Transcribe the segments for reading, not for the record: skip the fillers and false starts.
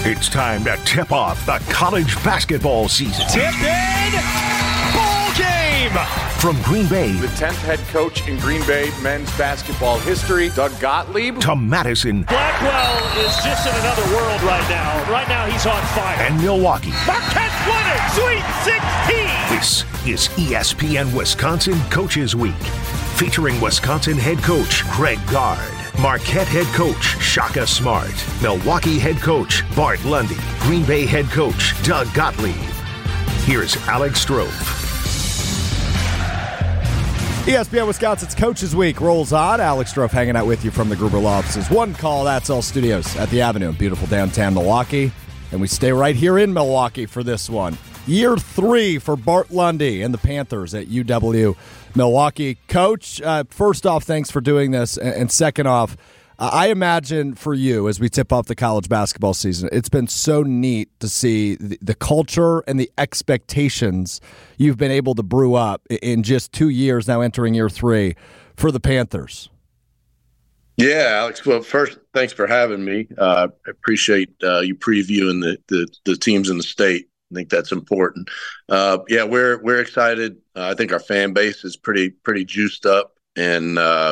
It's time to tip off the college basketball season. Tipped in! Ball game! From Green Bay, The 10th head coach in Green Bay men's basketball history, Doug Gottlieb. to Madison Blackwell is just in another world right now. Right now, he's on fire. and Milwaukee. Marquette's won it! Sweet 16! This is ESPN Wisconsin Coaches Week, featuring Wisconsin head coach Craig Gard, Marquette head coach Shaka Smart, Milwaukee head coach Bart Lundy, Green Bay head coach Doug Gottlieb. Here's Alex Strofe. ESPN Wisconsin's Coaches Week rolls on. Alex Strofe hanging out with you from the Gruber Law Offices. One call, that's all studios at the Avenue in beautiful downtown Milwaukee. And we stay right here in Milwaukee for this one. Year 3 for Bart Lundy and the Panthers at UW Milwaukee. Coach, first off, thanks for doing this. And second off, I imagine for you, as we tip off the college basketball season, it's been so neat to see the culture and the expectations you've been able to brew up in just 2 years, now entering year 3, for the Panthers. Yeah, Alex. Well, first, thanks for having me. I appreciate you previewing the teams in the state. I think that's important. Yeah, we're excited. I think our fan base is pretty juiced up, and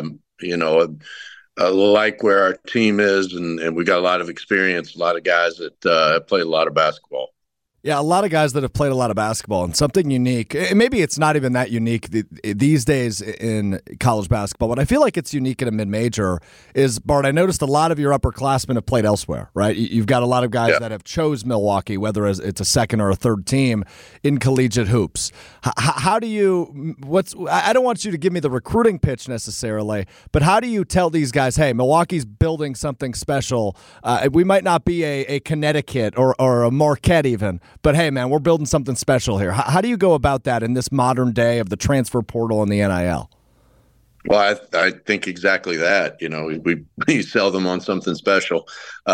I like where our team is, and we got a lot of experience, a lot of guys that have played a lot of basketball. Yeah, a lot of guys that have played a lot of basketball, and something unique. And maybe it's not even that unique these days in college basketball, but I feel like it's unique in a mid-major is, Bart, I noticed a lot of your upperclassmen have played elsewhere, right? You've got a lot of guys that have chose Milwaukee, whether it's a second or a third team in collegiate hoops. How do you – I don't want you to give me the recruiting pitch necessarily, but how do you tell these guys, hey, Milwaukee's building something special. We might not be a Connecticut or a Marquette even, but hey, man, we're building something special here. How do you go about that in this modern day of the transfer portal and the NIL? Well, I think exactly that. We sell them on something special.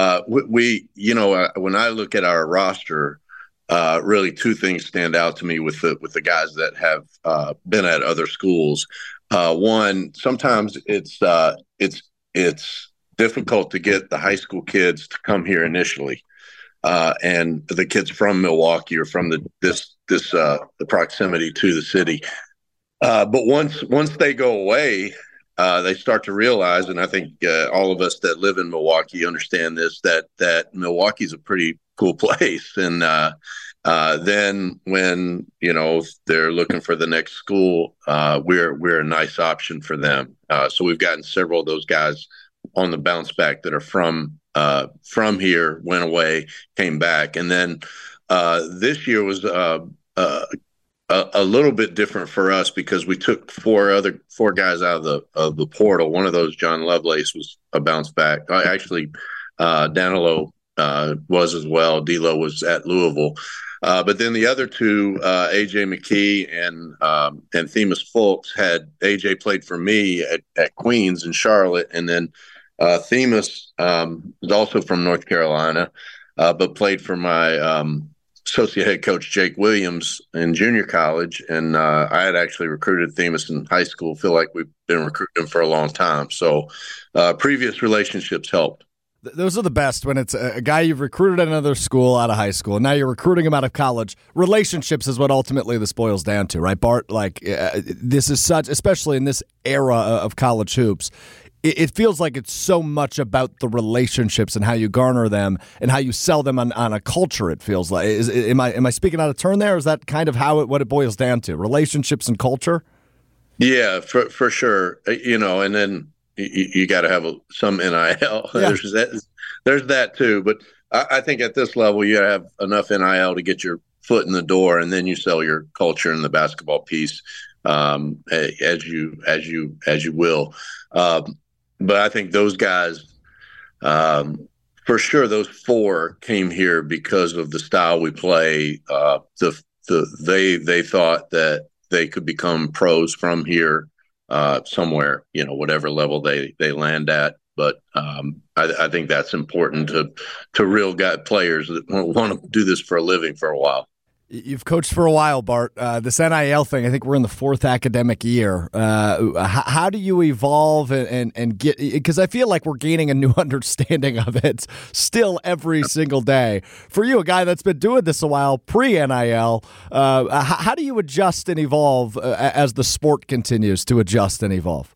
When I look at our roster, really two things stand out to me with the guys that have been at other schools. One, sometimes it's difficult to get the high school kids to come here initially. And the kids from Milwaukee or from the proximity to the city. But once they go away, they start to realize, and I think all of us that live in Milwaukee understand this, that Milwaukee's a pretty cool place. And then when they're looking for the next school, we're a nice option for them. So we've gotten several of those guys on the bounce back that are from here, went away, came back. And then this year was a little bit different for us because we took four guys out of the portal. One of those, John Lovelace, was a bounce back. Actually, Danilo was as well. D'Lo was at Louisville. But then the other two, A.J. McKee and Themis Fulks, had A.J. played for me at Queens in Charlotte, and then Themis is also from North Carolina, but played for my associate head coach, Jake Williams, in junior college. And I had actually recruited Themis in high school. Feel like we've been recruiting him for a long time. So previous relationships helped. Those are the best when it's a guy you've recruited at another school out of high school, and now you're recruiting him out of college. Relationships is what ultimately this boils down to, right, Bart? This is such, especially in this era of college hoops, it feels like it's so much about the relationships and how you garner them and how you sell them on a culture, it feels like. Am I speaking out of turn there, or is that kind of what it boils down to, relationships and culture? Yeah, for sure. And then you got to have some NIL. Yeah. There's that too. But I think at this level, you got to have enough NIL to get your foot in the door, and then you sell your culture and the basketball piece as you will. But I think those guys, for sure, those four came here because of the style we play. They thought that they could become pros from here somewhere, whatever level they land at. But I think that's important to real players that want to do this for a living for a while. You've coached for a while, Bart. This NIL thing, I think we're in the 4th academic year. How do you evolve and get – because I feel like we're gaining a new understanding of it still every single day. For you, a guy that's been doing this a while, pre-NIL, how do you adjust and evolve as the sport continues to adjust and evolve?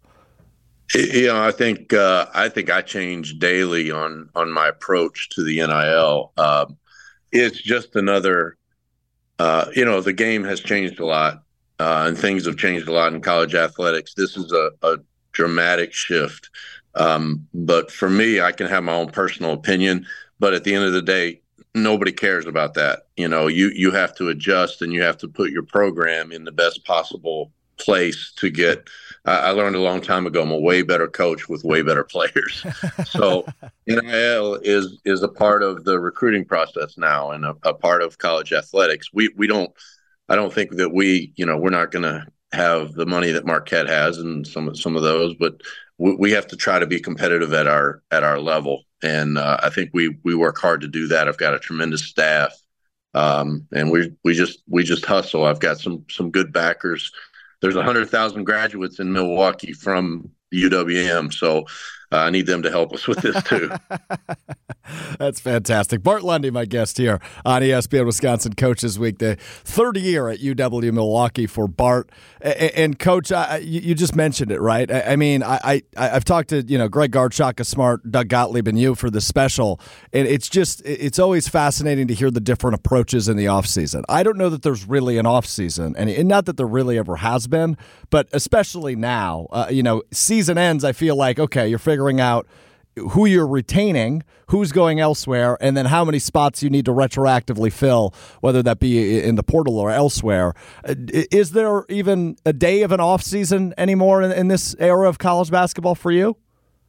I think I change daily on my approach to the NIL. It's just another – the game has changed a lot, and things have changed a lot in college athletics. This is a dramatic shift. But for me, I can have my own personal opinion, but at the end of the day, nobody cares about that. You have to adjust, and you have to put your program in the best possible place to get. I learned a long time ago, I'm a way better coach with way better players. So NIL is a part of the recruiting process now, and a part of college athletics. I don't think that we're not going to have the money that Marquette has and some of those, but we have to try to be competitive at our level. And I think we work hard to do that. I've got a tremendous staff, and we just hustle. I've got some good backers. There's 100,000 graduates in Milwaukee from UWM, so I need them to help us with this too. That's fantastic. Bart Lundy, my guest here on ESPN Wisconsin Coaches Week, the 3rd year at UW Milwaukee for Bart. And Coach, you just mentioned it, right? I mean, I've talked to Greg Gard, Shaka Smart, Doug Gottlieb, and you for this special, and it's always fascinating to hear the different approaches in the offseason. I don't know that there's really an offseason, and not that there really ever has been, but especially now, season ends, I feel like, okay, you're figuring out who you're retaining, who's going elsewhere, and then how many spots you need to retroactively fill, whether that be in the portal or elsewhere. Is there even a day of an offseason anymore in this era of college basketball for you?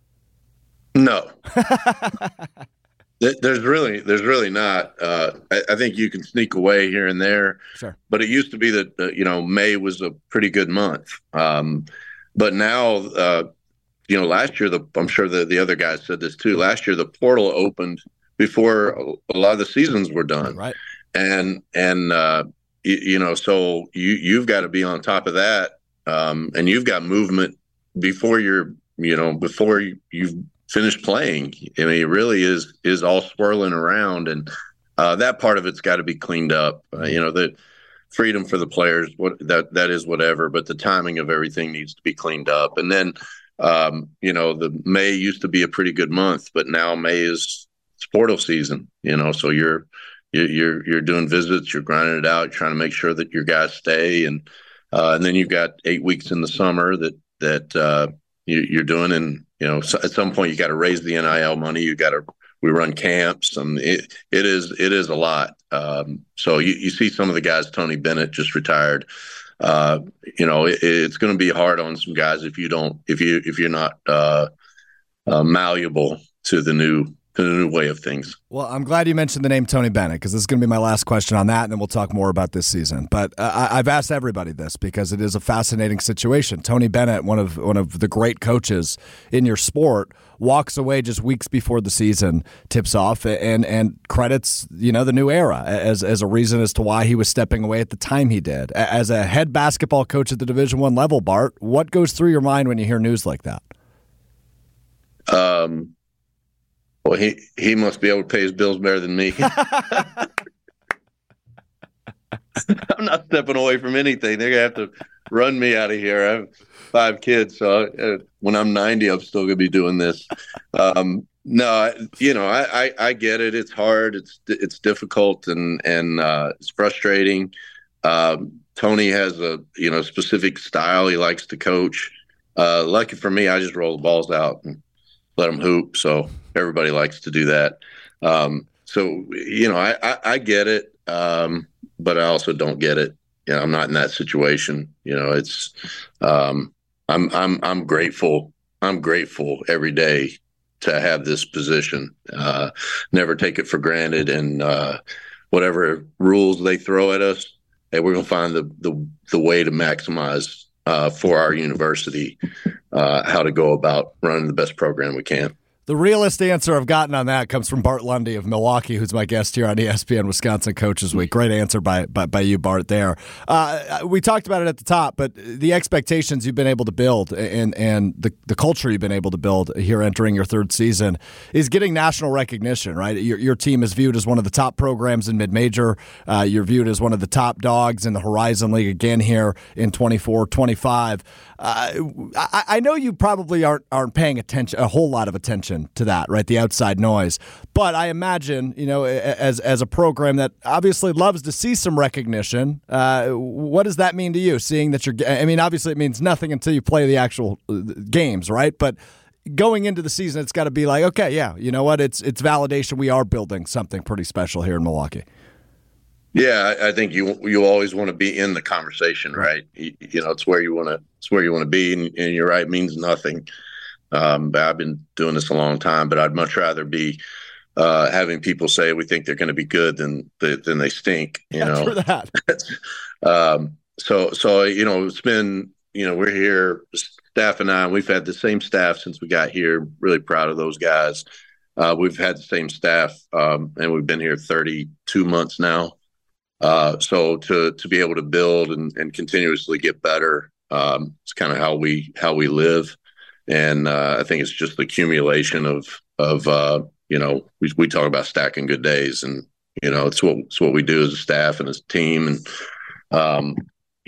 No. There's really not. I think you can sneak away here and there. Sure. But it used to be that, May was a pretty good month. But now, last year, I'm sure the other guys said this too. Last year, the portal opened before a lot of the seasons were done. Right. And so you've got to be on top of that. And you've got movement before before you've finished playing. I mean, it really is all swirling around. And that part of it's got to be cleaned up. The freedom for the players, that is whatever, but the timing of everything needs to be cleaned up. And then, the May used to be a pretty good month, but now May is portal season, so you're doing visits, you're grinding it out, you're trying to make sure that your guys stay. And then you've got 8 weeks in the summer that you're doing. And, so at some point you got to raise the NIL money. We run camps, and it is a lot. So you see some of the guys. Tony Bennett just retired. It's going to be hard on some guys if you're not malleable to the new way of things. Well, I'm glad you mentioned the name Tony Bennett, because this is going to be my last question on that, and then we'll talk more about this season. But I've asked everybody this because it is a fascinating situation. Tony Bennett, one of the great coaches in your sport, walks away just weeks before the season tips off, and credits the new era as a reason as to why he was stepping away at the time he did. As a head basketball coach at the Division I level, Bart, what goes through your mind when you hear news like that? Well, he must be able to pay his bills better than me. I'm not stepping away from anything. They're going to have to run me out of here. I have 5 kids, so when I'm 90, I'm still going to be doing this. No, I get it. It's hard. It's difficult, and it's frustrating. Tony has a specific style he likes to coach. Lucky for me, I just roll the balls out and let them hoop. So everybody likes to do that. I get it, but I also don't get it. I'm not in that situation. It's I'm grateful. I'm grateful every day to have this position. Never take it for granted. And whatever rules they throw at us, hey, we're going to find the way to maximize for our university how to go about running the best program we can. The realest answer I've gotten on that comes from Bart Lundy of Milwaukee, who's my guest here on ESPN Wisconsin Coaches Week. Great answer by you, Bart, there. We talked about it at the top, but the expectations you've been able to build and the culture you've been able to build here entering your third season is getting national recognition, right? Your team is viewed as one of the top programs in mid-major. You're viewed as one of the top dogs in the Horizon League again here in 24-25. I know you probably aren't paying a whole lot of attention to that, right? The outside noise. But I imagine, as a program that obviously loves to see some recognition, what does that mean to you? Seeing that obviously it means nothing until you play the actual games, right? But going into the season, it's got to be like, okay, yeah, you know what? It's validation. We are building something pretty special here in Milwaukee. Yeah, I think you always want to be in the conversation, right? It's where you want to be, and you're right, it means nothing. But I've been doing this a long time, but I'd much rather be having people say we think they're going to be good than they stink. True that. So it's been we're here, staff and I, and we've had the same staff since we got here. Really proud of those guys. We've had the same staff, and we've been here 32 months now. So to be able to build and continuously get better, it's kind of how we live. And I think it's just the accumulation of we talk about stacking good days, and it's what we do as a staff and as a team. And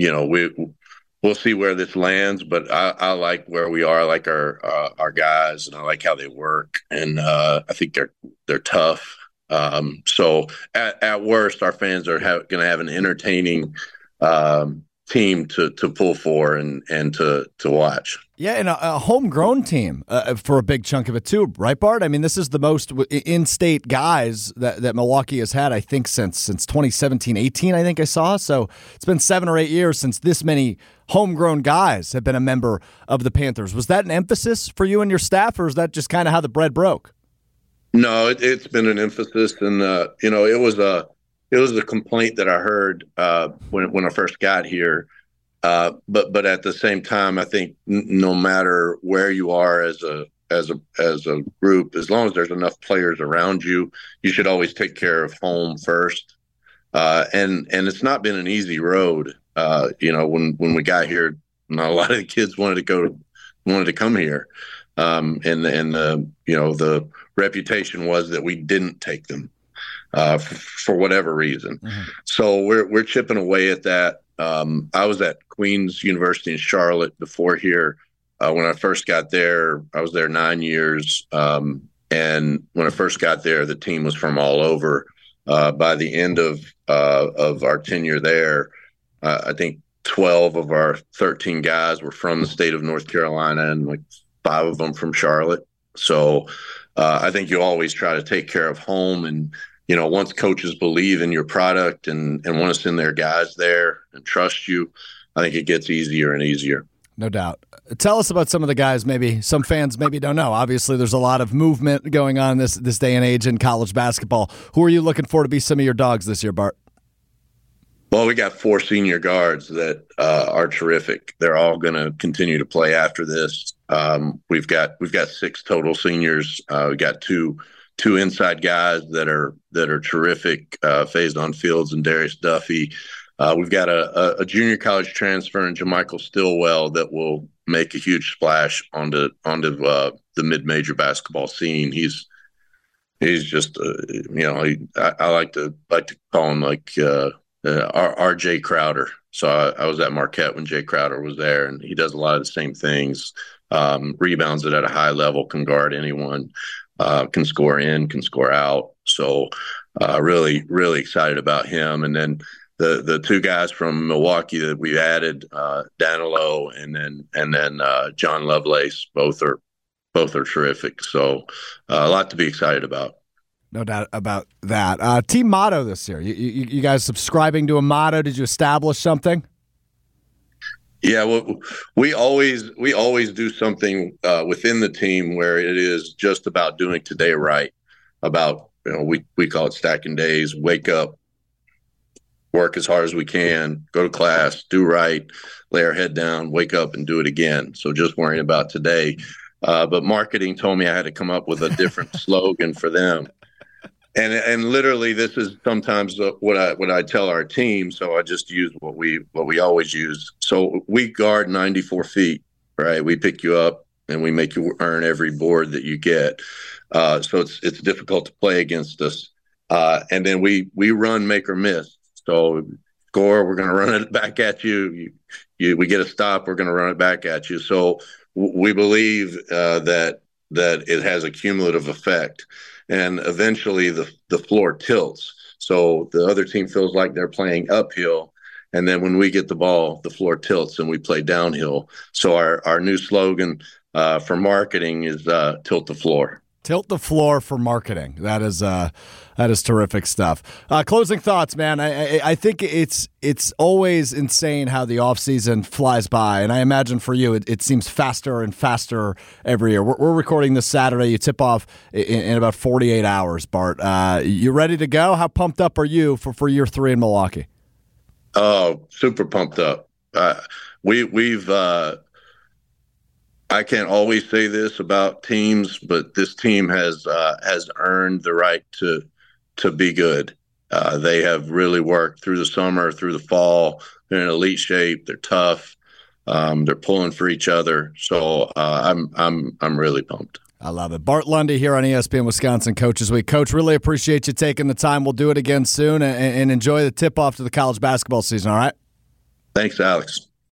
we'll see where this lands, but I like where we are. I like our guys, and I like how they work, and I think they're tough. So at worst, our fans are going to have an entertaining team to pull for and to watch. Yeah, and a homegrown team for a big chunk of it too, right, Bart? I mean, this is the most in-state guys that Milwaukee has had, I think, since 2017-18, I think I saw. So it's been 7 or 8 years since this many homegrown guys have been a member of the Panthers. Was that an emphasis for you and your staff, or is that just kind of how the bread broke? No, it's been an emphasis, and it was a complaint that I heard when I first got here. But at the same time, I think no matter where you are as a group, as long as there's enough players around you, you should always take care of home first. And it's not been an easy road. When we got here, not a lot of the kids wanted to come here. And the reputation was that we didn't take them for whatever reason. Mm-hmm. So we're chipping away at that. I was at Queens University in Charlotte before here. When I first got there, I was there 9 years. And when I first got there, the team was from all over. By the end of our tenure there, I think 12 of our 13 guys were from the state of North Carolina, and like 5 of them from Charlotte. So I think you always try to take care of home. And, once coaches believe in your product and want to send their guys there and trust you, I think it gets easier and easier. No doubt. Tell us about some of the guys maybe some fans maybe don't know. Obviously, there's a lot of movement going on this day and age in college basketball. Who are you looking for to be some of your dogs this year, Bart? Well, we got 4 senior guards that are terrific. They're all going to continue to play after this. We've got 6 total seniors. We got two inside guys that are terrific. Faison Fields and Darius Duffy. We've got a junior college transfer in JaMychal Stillwell that will make a huge splash onto the mid-major basketball scene. He's just I like to call him like our Jay Crowder. So I was at Marquette when Jay Crowder was there, and he does a lot of the same things. Rebounds it at a high level, can guard anyone, can score in, can score out. So really, really excited about him. And then the 2 guys from Milwaukee that we added, Danilo and then John Lovelace, both are terrific. So a lot to be excited about. No doubt about that. Team motto this year. You guys subscribing to a motto? Did you establish something? Yeah, well, we always do something within the team where it is just about doing today right. About we call it stacking days. Wake up, work as hard as we can, go to class, do right, lay our head down, wake up and do it again. So just worrying about today. but marketing told me I had to come up with a different slogan for them. And literally, this is sometimes what I tell our team. So I just use what we always use. So we guard 94 feet, right? We pick you up and we make you earn every board that you get. So it's difficult to play against us. And then we run, make or miss. So score, we're going to run it back at you. We get a stop, we're going to run it back at you. So we believe that it has a cumulative effect. And eventually the floor tilts. So the other team feels like they're playing uphill. And then when we get the ball, the floor tilts and we play downhill. So our new slogan for marketing is tilt the floor. Tilt the floor for marketing. That is terrific stuff. Closing thoughts, man. I think it's always insane how the offseason flies by, and I imagine for you it seems faster and faster every year. We're recording this Saturday. You tip off in about 48 hours, Bart. You ready to go? How pumped up are you for year 3 in Milwaukee? Oh, super pumped up. We've I can't always say this about teams, but this team has earned the right to be good. They have really worked through the summer, through the fall. They're in elite shape. They're tough. They're pulling for each other. So I'm really pumped. I love it. Bart Lundy here on ESPN Wisconsin Coaches Week. Coach, really appreciate you taking the time. We'll do it again soon, and enjoy the tip-off to the college basketball season, all right? Thanks, Alex.